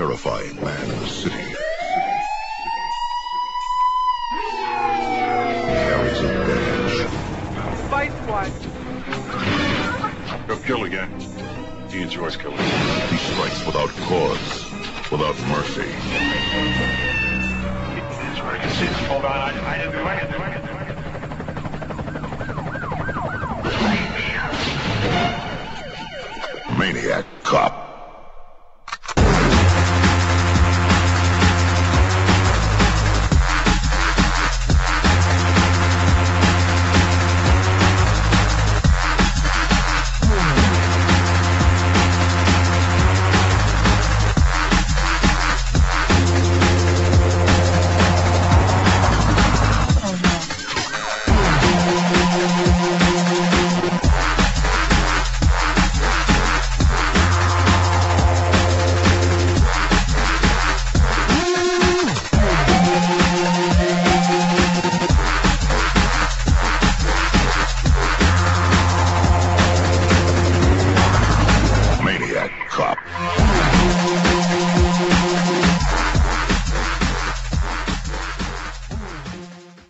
terrifying man in the city. He carries a badge. Fight what? Go kill again. He enjoys killing. He strikes without cause, without mercy. Hold on, I didn't do anything. Maniac Cop.